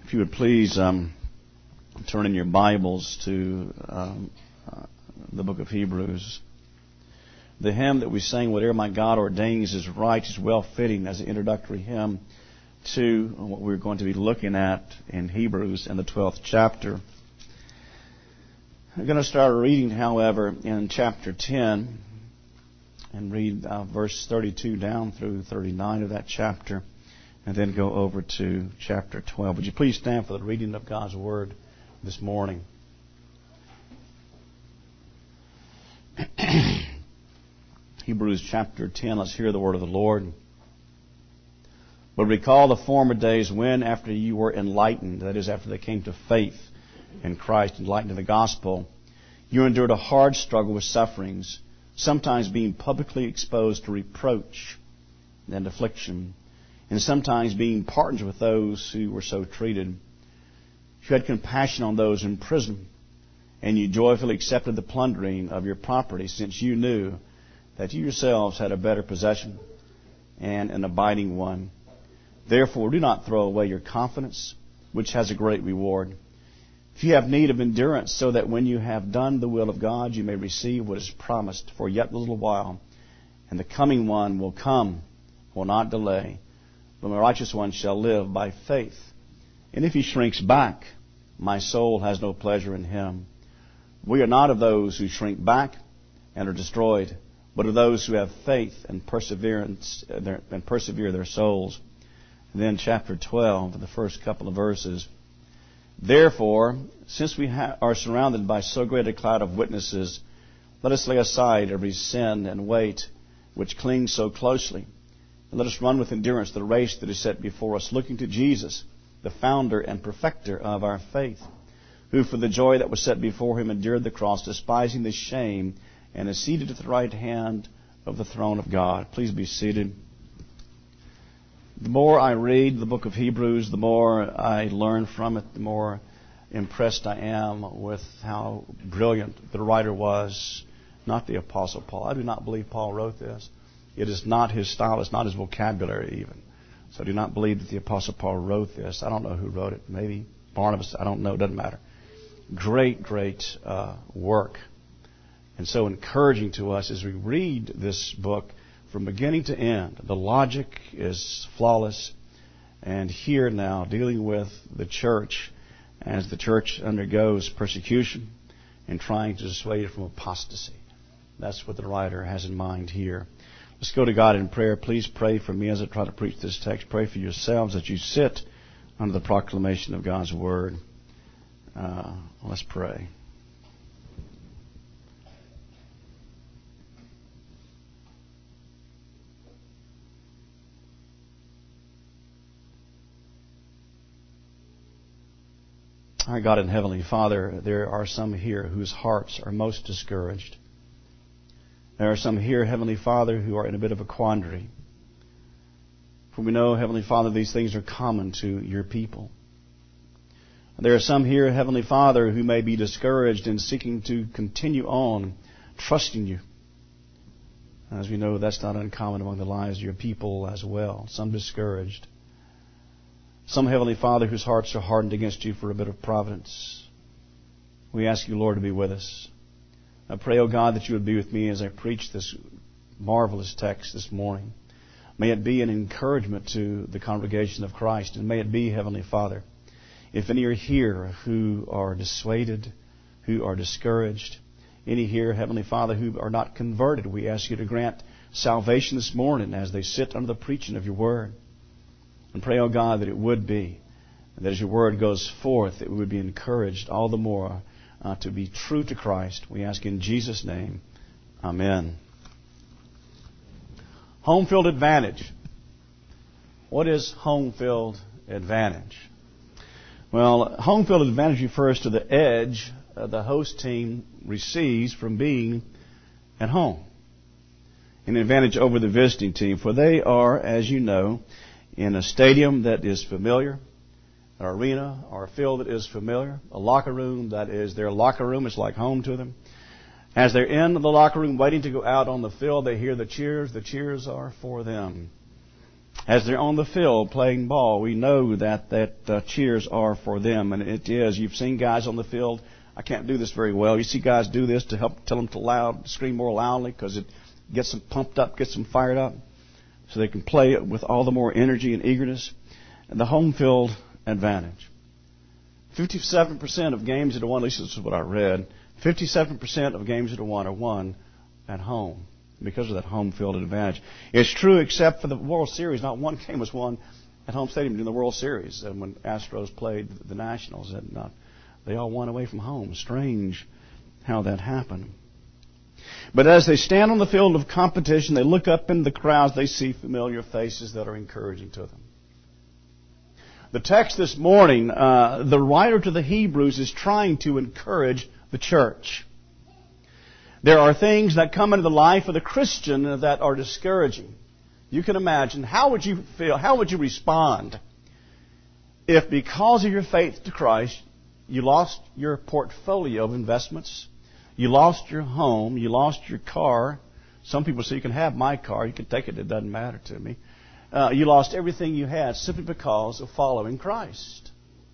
If you would please turn in your Bibles to the book of Hebrews. The hymn that we sang, "Whatever my God ordains is right," is well fitting as an introductory hymn to what we're going to be looking at in Hebrews in the 12th chapter. I'm going to start reading, however, in chapter 10 and read verse 32 down through 39 of that chapter, and then go over to chapter 12. Would you please stand for the reading of God's Word this morning? Hebrews chapter 10, let's hear the word of the Lord. "But recall the former days when, after you were enlightened," that is, after they came to faith in Christ, enlightened to the gospel, "you endured a hard struggle with sufferings, sometimes being publicly exposed to reproach and affliction, and sometimes being partners with those who were so treated. You had compassion on those in prison, and you joyfully accepted the plundering of your property, since you knew that you yourselves had a better possession and an abiding one. Therefore, do not throw away your confidence, which has a great reward. If you have need of endurance, so that when you have done the will of God, you may receive what is promised. For yet a little while, and the coming one will come, will not delay. But the righteous one shall live by faith. And if he shrinks back, my soul has no pleasure in him. We are not of those who shrink back and are destroyed, but of those who have faith and persevere their souls." And then chapter 12, the first couple of verses. "Therefore, since we are surrounded by so great a cloud of witnesses, let us lay aside every sin and weight which clings so closely. And let us run with endurance the race that is set before us, looking to Jesus, the founder and perfecter of our faith, who for the joy that was set before him endured the cross, despising the shame, and is seated at the right hand of the throne of God." Please be seated. The more I read the book of Hebrews, the more I learn from it, the more impressed I am with how brilliant the writer was, not the Apostle Paul. I do not believe Paul wrote this. It is not his style. It's not his vocabulary even. So I do not believe that the Apostle Paul wrote this. I don't know who wrote it. Maybe Barnabas. I don't know. It doesn't matter. Great work. And so encouraging to us as we read this book from beginning to end. The logic is flawless. And here now, dealing with the church as the church undergoes persecution and trying to dissuade it from apostasy. That's what the writer has in mind here. Let's go to God in prayer. Please pray for me as I try to preach this text. Pray for yourselves that you sit under the proclamation of God's Word. Let's pray. Our God and Heavenly Father, there are some here whose hearts are most discouraged. There are some here, Heavenly Father, who are in a bit of a quandary. For we know, Heavenly Father, these things are common to your people. There are some here, Heavenly Father, who may be discouraged in seeking to continue on trusting you. As we know, that's not uncommon among the lives of your people as well. Some discouraged. Some, Heavenly Father, whose hearts are hardened against you for a bit of providence. We ask you, Lord, to be with us. I pray, O God, that you would be with me as I preach this marvelous text this morning. May it be an encouragement to the congregation of Christ. And may it be, Heavenly Father, if any are here who are dissuaded, who are discouraged, any here, Heavenly Father, who are not converted, we ask you to grant salvation this morning as they sit under the preaching of your word. And pray, O God, that it would be, and that as your word goes forth, it would be encouraged all the more to be true to Christ. We ask in Jesus' name. Amen. Home field advantage. What is home field advantage? Well, home field advantage refers to the edge the host team receives from being at home. An advantage over the visiting team, for they are, as you know, in a stadium that is familiar, an arena or a field that is familiar, a locker room that is their locker room. It's like home to them. As they're in the locker room waiting to go out on the field, they hear the cheers. The cheers are for them. As they're on the field playing ball, we know that cheers are for them, and it is. You've seen guys on the field. I can't do this very well. You see guys do this to help tell them to scream more loudly because it gets them pumped up, gets them fired up, so they can play it with all the more energy and eagerness. And the home field advantage. 57% of games that are won, at least this is what I read, 57% of games that are won at home because of that home field advantage. It's true except for the World Series. Not one game was won at home stadium during the World Series. And when Astros played the Nationals, they all won away from home. Strange how that happened. But as they stand on the field of competition, they look up in the crowds, they see familiar faces that are encouraging to them. The text this morning, the writer to the Hebrews is trying to encourage the church. There are things that come into the life of the Christian that are discouraging. You can imagine, how would you feel, how would you respond if because of your faith to Christ, you lost your portfolio of investments, you lost your home, you lost your car. Some people say, you can have my car, you can take it doesn't matter to me. You lost everything you had simply because of following Christ.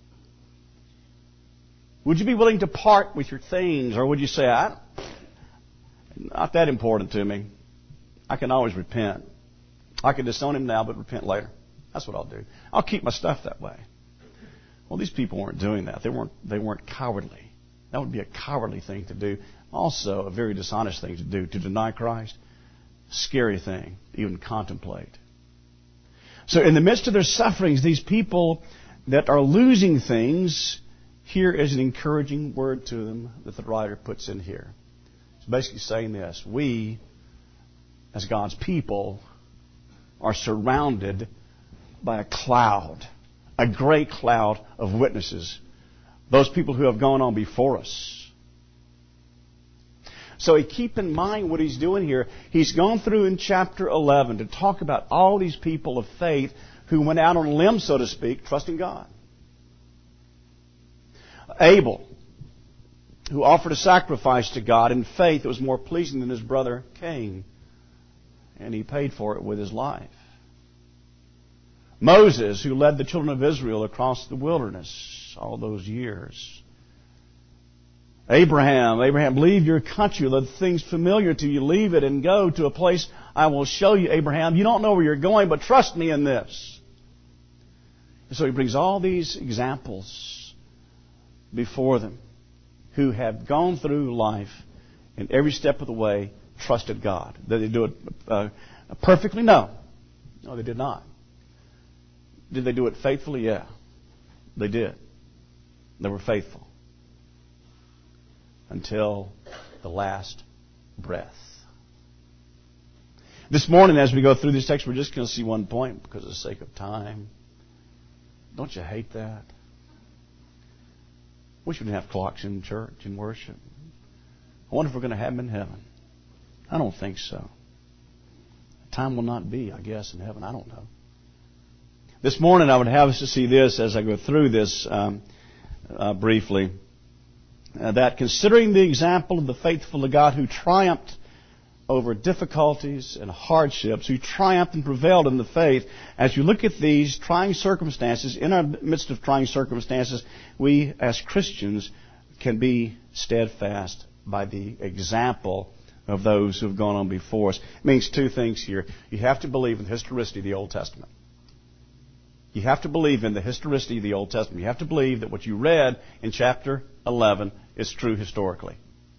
Would you be willing to part with your things, or would you say, not that important to me. I can always repent. I can disown him now, but repent later. That's what I'll do. I'll keep my stuff that way. Well, these people weren't doing that. They weren't cowardly. That would be a cowardly thing to do. Also, a very dishonest thing to do, to deny Christ. Scary thing to even contemplate. So in the midst of their sufferings, these people that are losing things, here is an encouraging word to them that the writer puts in here. It's basically saying this: we, as God's people, are surrounded by a cloud, a great cloud of witnesses, those people who have gone on before us. So keep in mind what he's doing here. He's gone through in chapter 11 to talk about all these people of faith who went out on a limb, so to speak, trusting God. Abel, who offered a sacrifice to God in faith that was more pleasing than his brother Cain. And he paid for it with his life. Moses, who led the children of Israel across the wilderness all those years. Abraham, leave your country, the things familiar to you, leave it and go to a place I will show you, Abraham. You don't know where you're going, but trust me in this. And so he brings all these examples before them who have gone through life and every step of the way trusted God. Did they do it perfectly? No. No, they did not. Did they do it faithfully? Yeah, they did. They were faithful until the last breath. This morning, as we go through this text, we're just going to see one point because of the sake of time. Don't you hate that? We shouldn't have clocks in church and worship. I wonder if we're going to have them in heaven. I don't think so. Time will not be, I guess, in heaven. I don't know. This morning I would have us to see this as I go through this briefly. That considering the example of the faithful of God who triumphed over difficulties and hardships, who triumphed and prevailed in the faith, as you look at these trying circumstances, in our midst of trying circumstances, we as Christians can be steadfast by the example of those who have gone on before us. It means two things here. You have to believe in the historicity of the Old Testament. You have to believe in the historicity of the Old Testament. You have to believe that what you read in chapter 11 is true historically.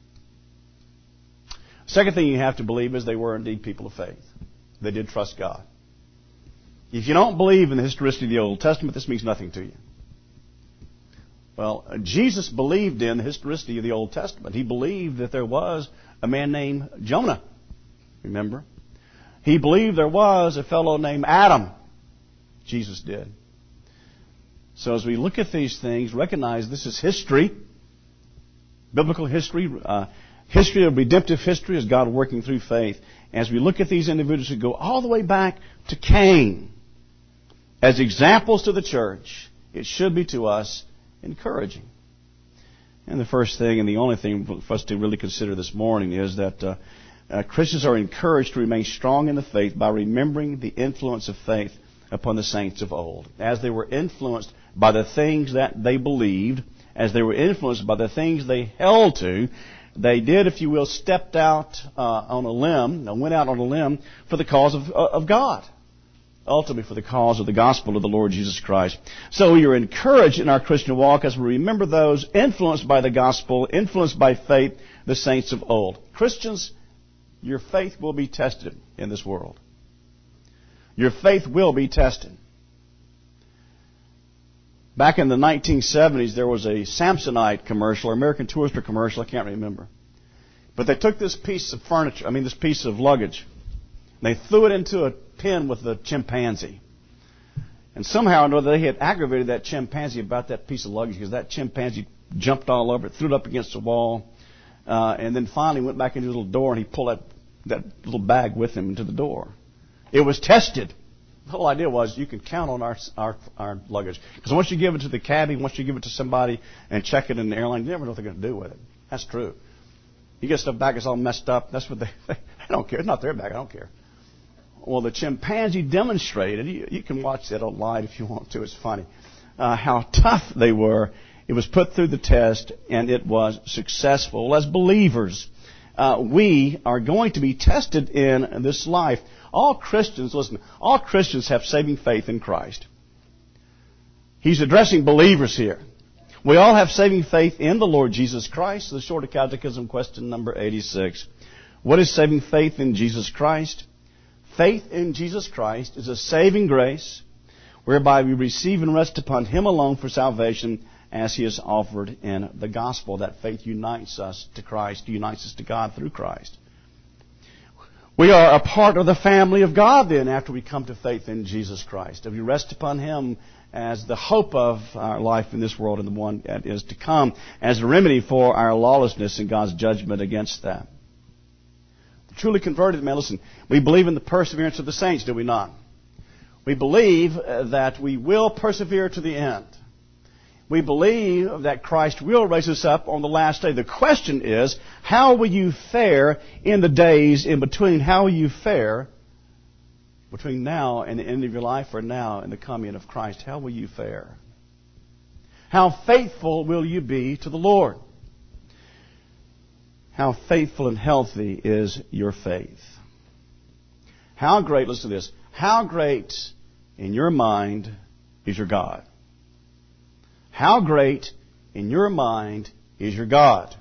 Second thing you have to believe is they were indeed people of faith. They did trust God. If you don't believe in the historicity of the Old Testament, this means nothing to you. Well, Jesus believed in the historicity of the Old Testament. He believed that there was a man named Jonah. Remember? He believed there was a fellow named Adam. Jesus did. So as we look at these things, recognize this is history, biblical history, history of redemptive history as God working through faith. As we look at these individuals who go all the way back to Cain as examples to the church, it should be to us encouraging. And the first thing and the only thing for us to really consider this morning is that Christians are encouraged to remain strong in the faith by remembering the influence of faith upon the saints of old. As they were influenced by the things that they believed, as they were influenced by the things they held to, they did, if you will, stepped out on a limb, went out on a limb for the cause of God. Ultimately for the cause of the gospel of the Lord Jesus Christ. So we are encouraged in our Christian walk as we remember those influenced by the gospel, influenced by faith, the saints of old. Christians, your faith will be tested in this world. Your faith will be tested. Back in the 1970s, there was a Samsonite commercial, or American Tourister commercial, I can't remember. But they took this piece of furniture, this piece of luggage, and they threw it into a pen with the chimpanzee. And somehow or another, they had aggravated that chimpanzee about that piece of luggage because that chimpanzee jumped all over it, threw it up against the wall, and then finally went back into the little door and he pulled that little bag with him into the door. It was tested. The whole idea was you can count on our luggage. Because once you give it to the cabbie, once you give it to somebody and check it in the airline, you never know what they're going to do with it. That's true. You get stuff back, it's all messed up. That's what they don't care. It's not their bag. I don't care. Well, the chimpanzee demonstrated, you can watch that online if you want to, it's funny, how tough they were. It was put through the test, and it was successful. As believers, we are going to be tested in this life. All Christians, listen, all Christians have saving faith in Christ. He's addressing believers here. We all have saving faith in the Lord Jesus Christ. The Shorter Catechism, question number 86. What is saving faith in Jesus Christ? Faith in Jesus Christ is a saving grace whereby we receive and rest upon Him alone for salvation as He is offered in the gospel. That faith unites us to Christ, unites us to God through Christ. We are a part of the family of God then after we come to faith in Jesus Christ. If we rest upon Him as the hope of our life in this world and the one that is to come as a remedy for our lawlessness and God's judgment against that. Truly converted, man, listen, we believe in the perseverance of the saints, do we not? We believe that we will persevere to the end. We believe that Christ will raise us up on the last day. The question is, how will you fare in the days in between? How will you fare between now and the end of your life, or now and the coming of Christ? How will you fare? How faithful will you be to the Lord? How faithful and healthy is your faith? How great, listen to this, how great in your mind is your God? How great in your mind is your God?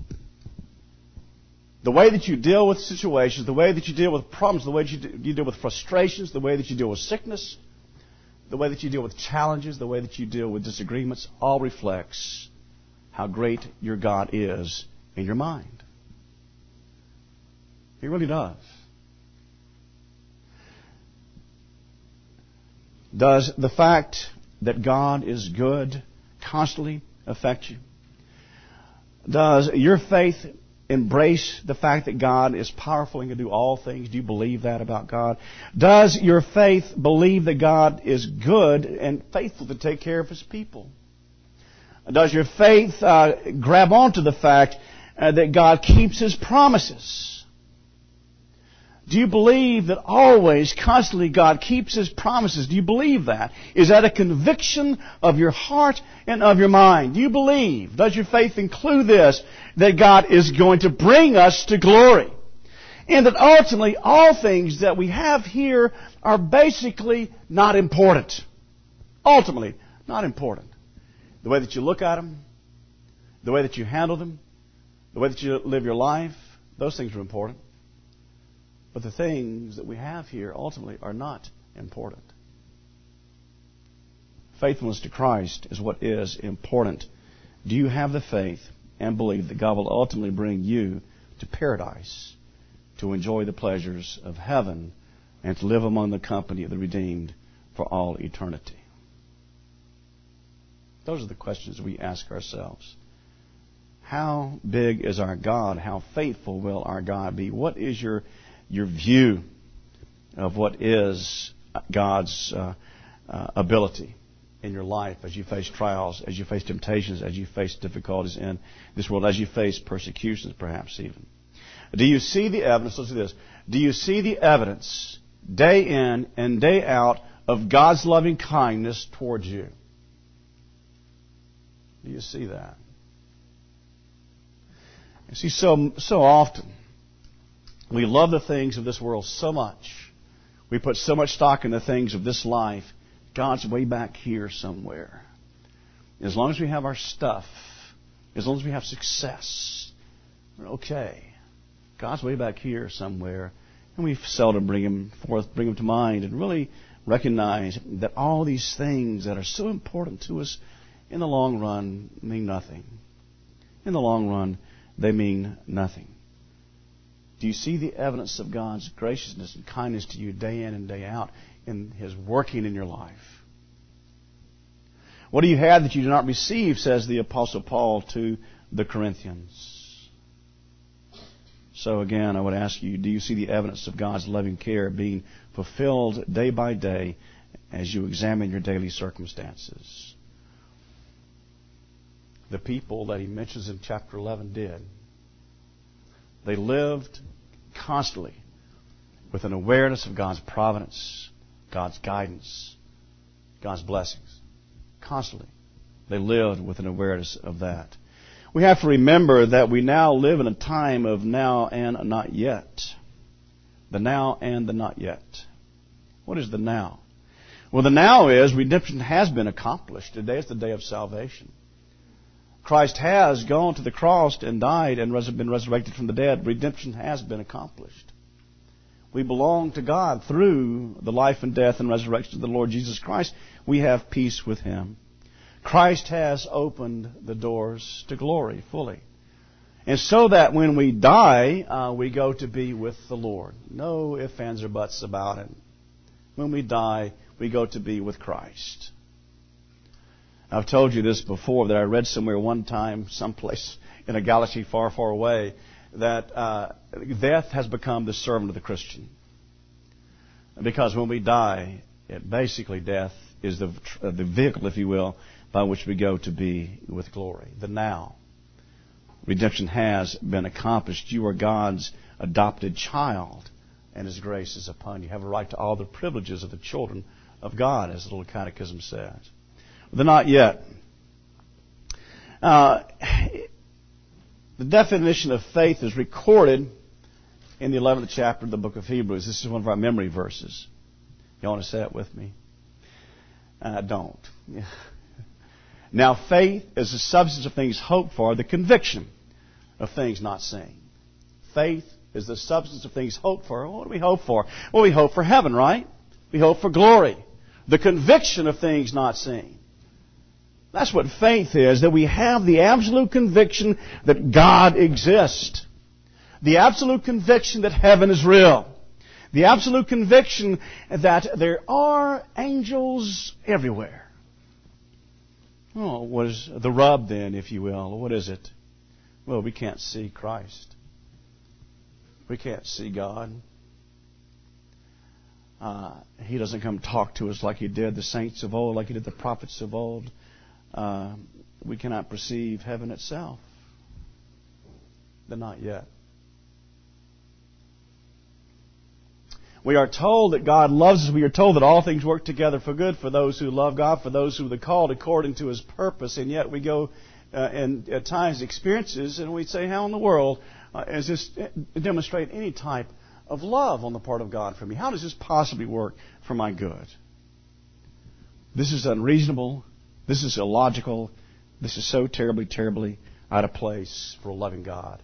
The way that you deal with situations, the way that you deal with problems, the way that you deal with frustrations, the way that you deal with sickness, the way that you deal with challenges, the way that you deal with disagreements, all reflects how great your God is in your mind. He really does. Does the fact that God is good constantly affect you? Does your faith embrace the fact that God is powerful and can do all things? Do you believe that about God? Does your faith believe that God is good and faithful to take care of His people? Does your faith grab onto the fact that God keeps His promises? Do you believe that always, constantly, God keeps His promises? Do you believe that? Is that a conviction of your heart and of your mind? Do you believe, does your faith include this, that God is going to bring us to glory? And that ultimately, all things that we have here are basically not important. Ultimately, not important. The way that you look at them, the way that you handle them, the way that you live your life, those things are important. But the things that we have here ultimately are not important. Faithfulness to Christ is what is important. Do you have the faith and believe that God will ultimately bring you to paradise to enjoy the pleasures of heaven and to live among the company of the redeemed for all eternity? Those are the questions we ask ourselves. How big is our God? How faithful will our God be? What is your view of what is God's ability in your life as you face trials, as you face temptations, as you face difficulties in this world, as you face persecutions perhaps even? Do you see the evidence? Listen to this. Do you see the evidence day in and day out of God's loving kindness towards you. Do you see that? You see, so often we love the things of this world so much. We put so much stock in the things of this life. God's way back here somewhere. As long as we have our stuff, as long as we have success, we're okay. God's way back here somewhere. And we seldom bring Him to mind and really recognize that all these things that are so important to us in the long run mean nothing. In the long run, they mean nothing. Do you see the evidence of God's graciousness and kindness to you day in and day out in His working in your life? What do you have that you do not receive, says the Apostle Paul to the Corinthians. So again, I would ask you, do you see the evidence of God's loving care being fulfilled day by day as you examine your daily circumstances? The people that he mentions in chapter 11 did. They lived constantly with an awareness of God's providence, God's guidance, God's blessings. Constantly. They lived with an awareness of that. We have to remember that we now live in a time of now and not yet. The now and the not yet. What is the now? Well, the now is redemption has been accomplished. Today is the day of salvation. Christ has gone to the cross and died and been resurrected from the dead. Redemption has been accomplished. We belong to God through the life and death and resurrection of the Lord Jesus Christ. We have peace with Him. Christ has opened the doors to glory fully. And so that when we die, we go to be with the Lord. No ifs, ands, or buts about it. When we die, we go to be with Christ. I've told you this before, that I read somewhere one time, someplace in a galaxy far, far away, that death has become the servant of the Christian. Because when we die, basically death is the vehicle, if you will, by which we go to be with glory. The now. Redemption has been accomplished. You are God's adopted child, and His grace is upon you. You have a right to all the privileges of the children of God, as the little catechism says. The not yet. The definition of faith is recorded in the 11th chapter of the book of Hebrews. This is one of our memory verses. You want to say it with me? Don't. Now, faith is the substance of things hoped for, the conviction of things not seen. Faith is the substance of things hoped for. What do we hope for? Well, we hope for heaven, right? We hope for glory. The conviction of things not seen. That's what faith is, that we have the absolute conviction that God exists. The absolute conviction that heaven is real. The absolute conviction that there are angels everywhere. Oh, what is the rub then, if you will? What is it? Well, we can't see Christ. We can't see God. He doesn't come talk to us like He did the saints of old, like He did the prophets of old. We cannot perceive heaven itself. But not yet. We are told that God loves us. We are told that all things work together for good for those who love God, for those who are called according to His purpose. And yet we go and at times experiences and we say, how in the world is this demonstrate any type of love on the part of God for me? How does this possibly work for my good? This is unreasonable. This is illogical. This is so terribly, terribly out of place for a loving God.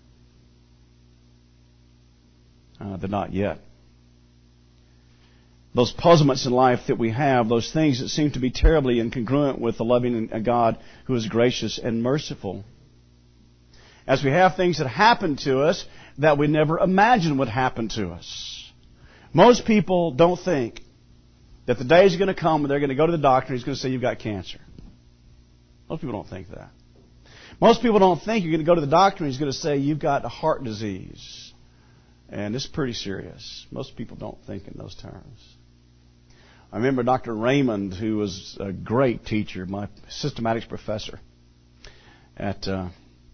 The not yet. Those puzzlements in life that we have, those things that seem to be terribly incongruent with the loving God who is gracious and merciful. As we have things that happen to us that we never imagined would happen to us. Most people don't think that the day is going to come when they're going to go to the doctor and he's going to say you've got cancer. Most people don't think that. Most people don't think you're going to go to the doctor and he's going to say you've got a heart disease. And it's pretty serious. Most people don't think in those terms. I remember Dr. Raymond, who was a great teacher, my systematics professor at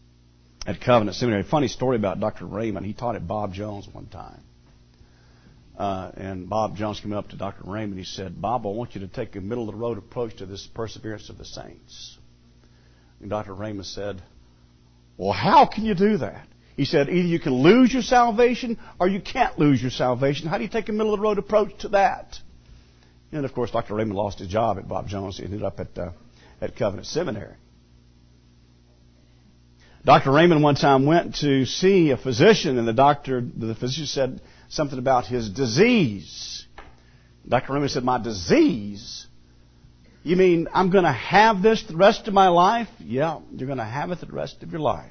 Covenant Seminary. Funny story about Dr. Raymond. He taught at Bob Jones one time. And Bob Jones came up to Dr. Raymond. He said, Bob, I want you to take a middle-of-the-road approach to this perseverance of the saints. And Dr. Raymond said, well, how can you do that? He said, either you can lose your salvation or you can't lose your salvation. How do you take a middle-of-the-road approach to that? And, of course, Dr. Raymond lost his job at Bob Jones. He ended up at Covenant Seminary. Dr. Raymond one time went to see a physician, and the physician said something about his disease. Dr. Raymond said, my disease? You mean I'm going to have this the rest of my life? Yeah, you're going to have it the rest of your life.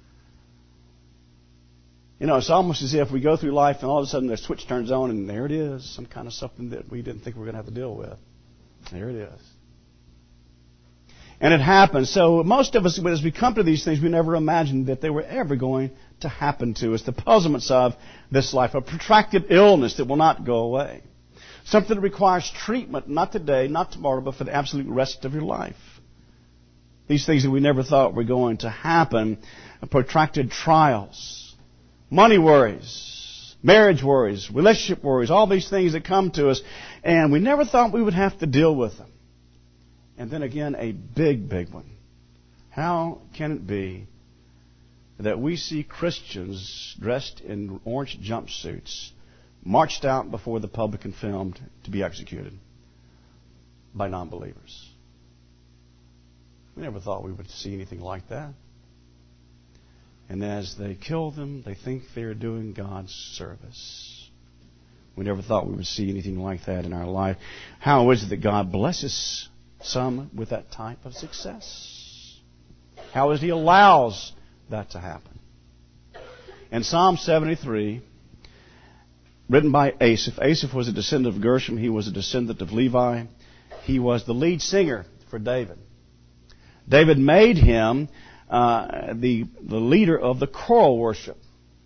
You know, it's almost as if we go through life and all of a sudden the switch turns on and there it is, some kind of something that we didn't think we were going to have to deal with. There it is. And it happens. So most of us, as we come to these things, we never imagined that they were ever going to happen to us. The puzzlements of this life, a protracted illness that will not go away. Something that requires treatment, not today, not tomorrow, but for the absolute rest of your life. These things that we never thought were going to happen, protracted trials. Money worries, marriage worries, relationship worries, all these things that come to us, and we never thought we would have to deal with them. And then again, a big, big one. How can it be that we see Christians dressed in orange jumpsuits marched out before the public and filmed to be executed by non-believers? We never thought we would see anything like that. And as they kill them, they think they're doing God's service. We never thought we would see anything like that in our life. How is it that God blesses some with that type of success? How is He allows that to happen? In Psalm 73, written by Asaph. Asaph was a descendant of Gershom. He was a descendant of Levi. He was the lead singer for David. David made him the leader of the choral worship.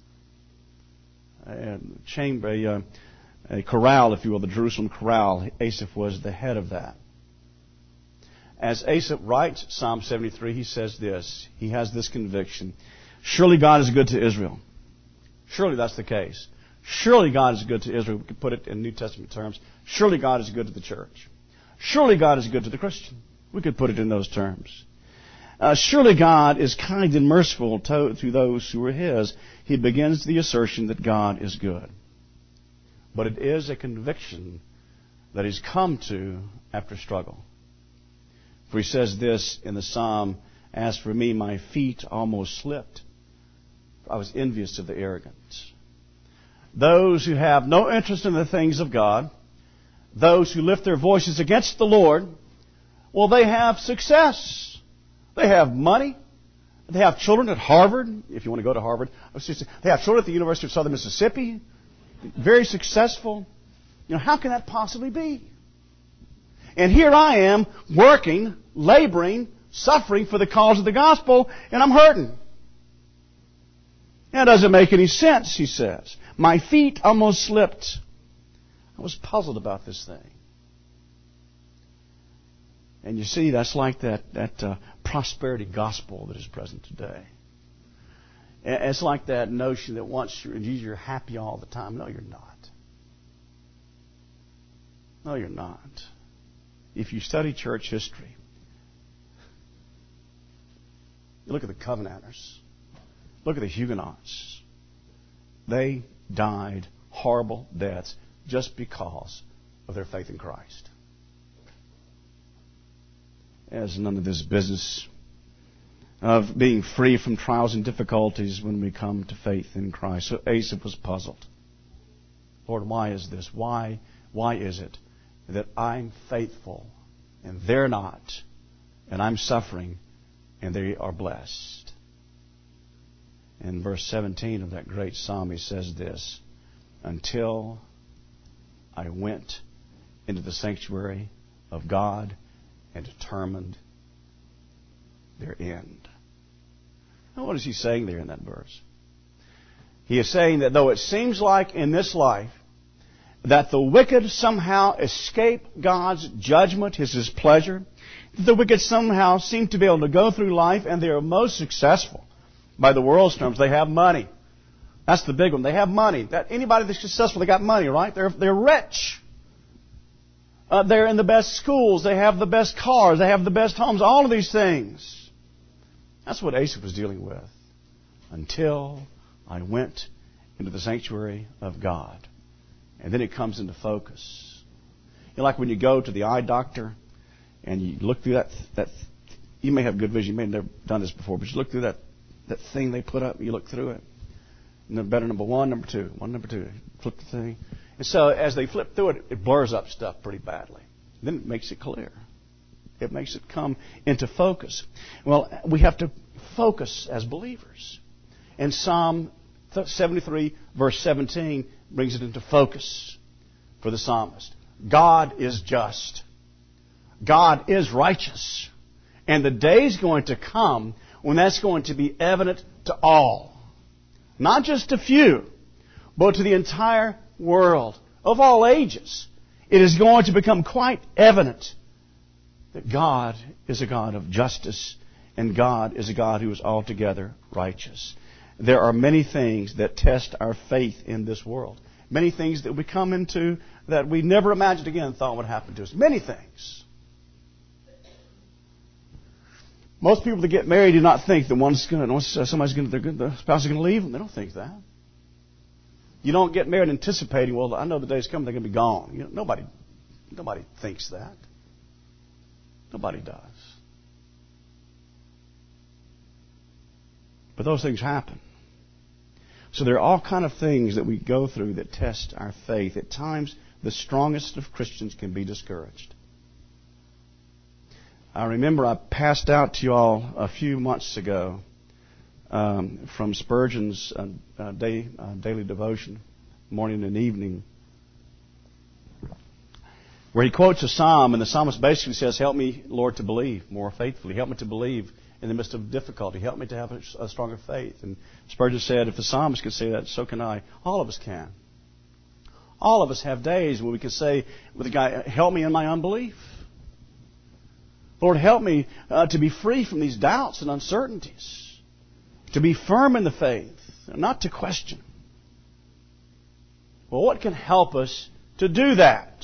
A chorale, if you will, the Jerusalem chorale. Asaph was the head of that. As Asaph writes Psalm 73, he says this. He has this conviction. Surely God is good to Israel. Surely that's the case. Surely God is good to Israel. We could put it in New Testament terms. Surely God is good to the church. Surely God is good to the Christian. We could put it in those terms. Surely God is kind and merciful to those who are His. He begins the assertion that God is good. But it is a conviction that He's come to after struggle. For He says this in the Psalm, as for me, my feet almost slipped. I was envious of the arrogant. Those who have no interest in the things of God, those who lift their voices against the Lord, well, they have success. They have money. They have children at Harvard, if you want to go to Harvard. They have children at the University of Southern Mississippi. Very successful. You know, how can that possibly be? And here I am, working, laboring, suffering for the cause of the gospel, and I'm hurting. That doesn't make any sense, he says. My feet almost slipped. I was puzzled about this thing. And you see, that's like that prosperity gospel that is present today. It's like that notion that once you're happy all the time. No, you're not. No, you're not. If you study church history, you look at the Covenanters, look at the Huguenots. They died horrible deaths just because of their faith in Christ. As none of this business of being free from trials and difficulties when we come to faith in Christ. So Asaph was puzzled. Lord, why is this? Why is it that I'm faithful and they're not, and I'm suffering and they are blessed? In verse 17 of that great psalm, he says this, until I went into the sanctuary of God and determined their end. Now, what is he saying there in that verse? He is saying that though it seems like in this life that the wicked somehow escape God's judgment, His pleasure, that the wicked somehow seem to be able to go through life and they are most successful by the world's terms. They have money. That's the big one. They have money. Anybody that's successful, they got money, right? They're rich. They're in the best schools. They have the best cars. They have the best homes. All of these things. That's what Asa was dealing with. Until I went into the sanctuary of God. And then it comes into focus. You know, like when you go to the eye doctor and you look through that you may have good vision. You may have never done this before, but you look through that thing they put up. You look through it. And better number one, number two. One, number two. Flip the thing. And so as they flip through it, it blurs up stuff pretty badly. Then it makes it clear. It makes it come into focus. Well, we have to focus as believers. And Psalm 73, verse 17, brings it into focus for the psalmist. God is just. God is righteous. And the day is going to come when that's going to be evident to all. Not just a few, but to the entire world of all ages. It is going to become quite evident that God is a God of justice and God is a God who is altogether righteous. There are many things that test our faith in this world. Many things that we come into that we never imagined again thought would happen to us. Many things. Most people that get married do not think that the spouse is going to leave them. They don't think that. You don't get married anticipating, well, I know the day's coming, they're going to be gone. You know, nobody thinks that. Nobody does. But those things happen. So there are all kind of things that we go through that test our faith. At times, the strongest of Christians can be discouraged. I remember I passed out to you all a few months ago from Spurgeon's daily devotion, morning and evening, where he quotes a psalm, and the psalmist basically says, help me, Lord, to believe more faithfully. Help me to believe in the midst of difficulty. Help me to have a stronger faith. And Spurgeon said, if the psalmist could say that, so can I. All of us can. All of us have days when we can say with a guy, help me in my unbelief. Lord, help me to be free from these doubts and uncertainties. To be firm in the faith, not to question. Well, what can help us to do that?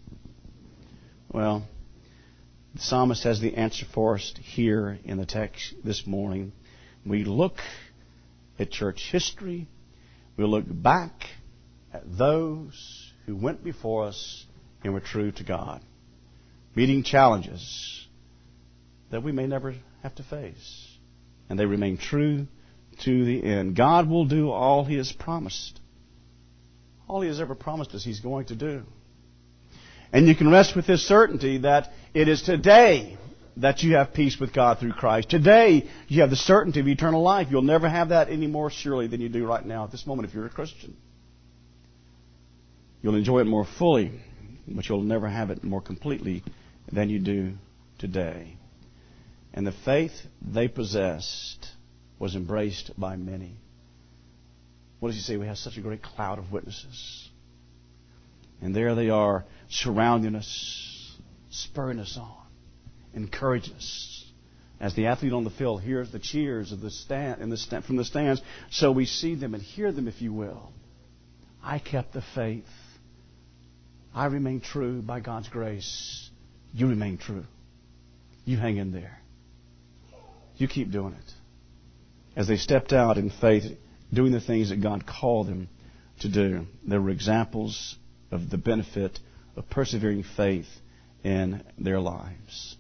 Well, the psalmist has the answer for us here in the text this morning. We look at church history. We look back at those who went before us and were true to God, meeting challenges that we may never have to face. And they remain true to the end. God will do all He has promised. All He has ever promised us, He's going to do. And you can rest with this certainty that it is today that you have peace with God through Christ. Today you have the certainty of eternal life. You'll never have that any more surely than you do right now at this moment if you're a Christian. You'll enjoy it more fully, but you'll never have it more completely than you do today. And the faith they possessed was embraced by many. What does he say? We have such a great cloud of witnesses. And there they are, surrounding us, spurring us on, encouraging us. As the athlete on the field hears the cheers of from the stands, so we see them and hear them, if you will. I kept the faith. I remain true by God's grace. You remain true. You hang in there. You keep doing it. As they stepped out in faith, doing the things that God called them to do, there were examples of the benefit of persevering faith in their lives.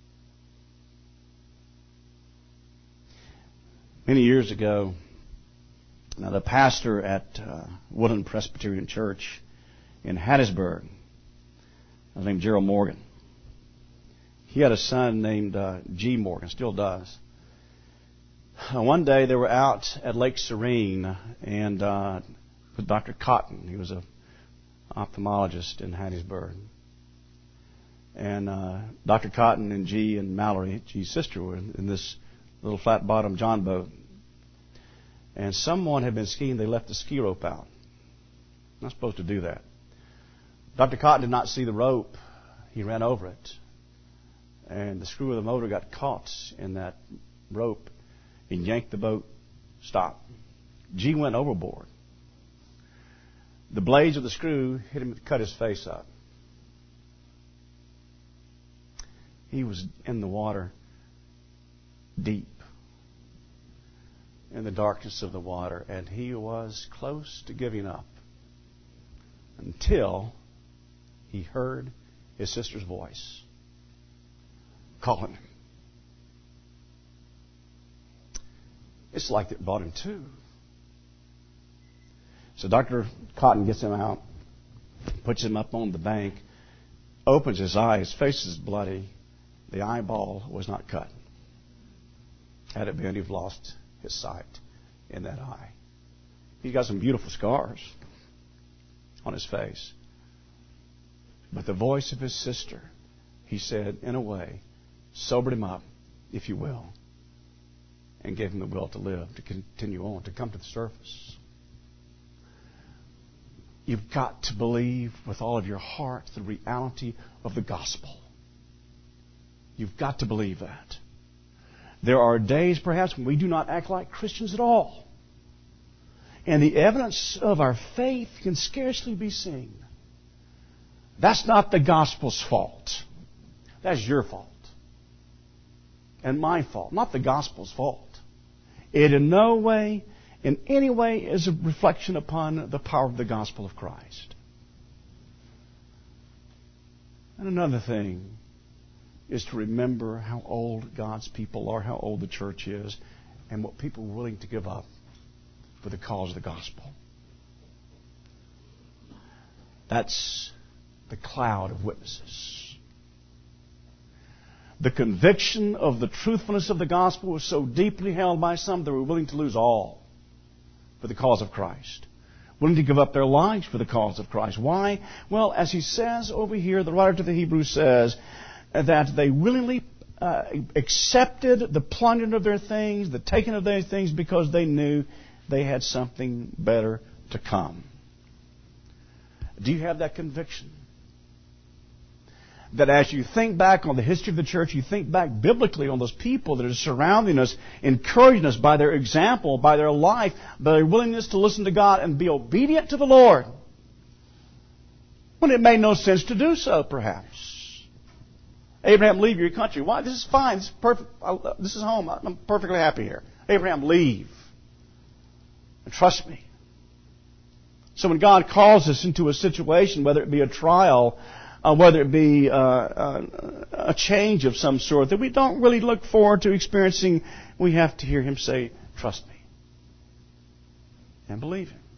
Many years ago, the pastor at Woodland Presbyterian Church in Hattiesburg, his name Gerald Morgan, he had a son named G. Morgan, still does. One day they were out at Lake Serene and with Dr. Cotton. He was an ophthalmologist in Hattiesburg. And Dr. Cotton and G and Mallory, G's sister, were in this little flat-bottom John boat. And someone had been skiing. They left the ski rope out. Not supposed to do that. Dr. Cotton did not see the rope. He ran over it. And the screw of the motor got caught in that rope and yanked the boat stop. G went overboard. The blades of the screw hit him, cut his face up. He was in the water deep, in the darkness of the water, and he was close to giving up until he heard his sister's voice calling him. It's like it brought him to. So Dr. Cotton gets him out, puts him up on the bank, opens his eye, his face is bloody. The eyeball was not cut. Had it been, he'd lost his sight in that eye. He's got some beautiful scars on his face. But the voice of his sister, he said, in a way, sobered him up, if you will, and gave him the will to live, to continue on, to come to the surface. You've got to believe with all of your heart the reality of the gospel. You've got to believe that. There are days, perhaps, when we do not act like Christians at all. And the evidence of our faith can scarcely be seen. That's not the gospel's fault. That's your fault. And my fault, not the gospel's fault. It in no way, in any way, is a reflection upon the power of the gospel of Christ. And another thing is to remember how old God's people are, how old the church is, and what people are willing to give up for the cause of the gospel. That's the cloud of witnesses. The conviction of the truthfulness of the gospel was so deeply held by some that they were willing to lose all for the cause of Christ. Willing to give up their lives for the cause of Christ. Why? Well, as he says over here, the writer to the Hebrews says that they willingly accepted the plundering of their things, the taking of their things, because they knew they had something better to come. Do you have that conviction? That as you think back on the history of the church, you think back biblically on those people that are surrounding us, encouraging us by their example, by their life, by their willingness to listen to God and be obedient to the Lord, when it made no sense to do so, perhaps. Abraham, leave your country. Why? This is fine. This is perfect. This is home. I'm perfectly happy here. Abraham, leave. And trust me. So when God calls us into a situation, whether it be a trial, whether it be a change of some sort that we don't really look forward to experiencing, we have to hear Him say, trust me. And believe Him.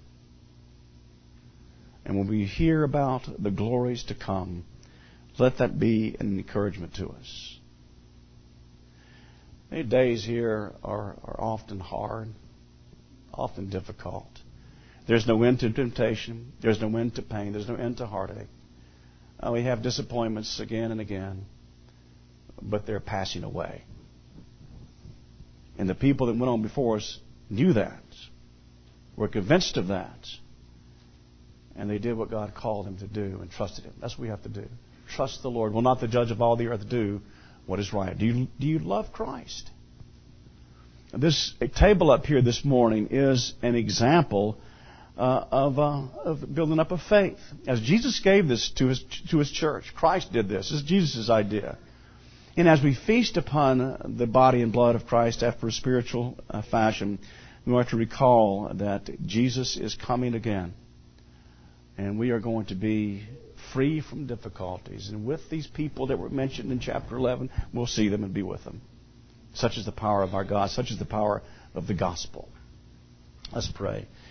And when we hear about the glories to come, let that be an encouragement to us. Many days here are often hard, often difficult. There's no end to temptation. There's no end to pain. There's no end to heartache. We have disappointments again and again, but they're passing away. And the people that went on before us knew that, were convinced of that, and they did what God called them to do and trusted Him. That's what we have to do. Trust the Lord. Will not the judge of all the earth do what is right? Do you love Christ? This table up here this morning is an example of building up a faith. As Jesus gave this to His church, Christ did this. This is Jesus' idea. And as we feast upon the body and blood of Christ after a spiritual fashion, we are to recall that Jesus is coming again. And we are going to be free from difficulties. And with these people that were mentioned in chapter 11, we'll see them and be with them. Such is the power of our God. Such is the power of the gospel. Let's pray.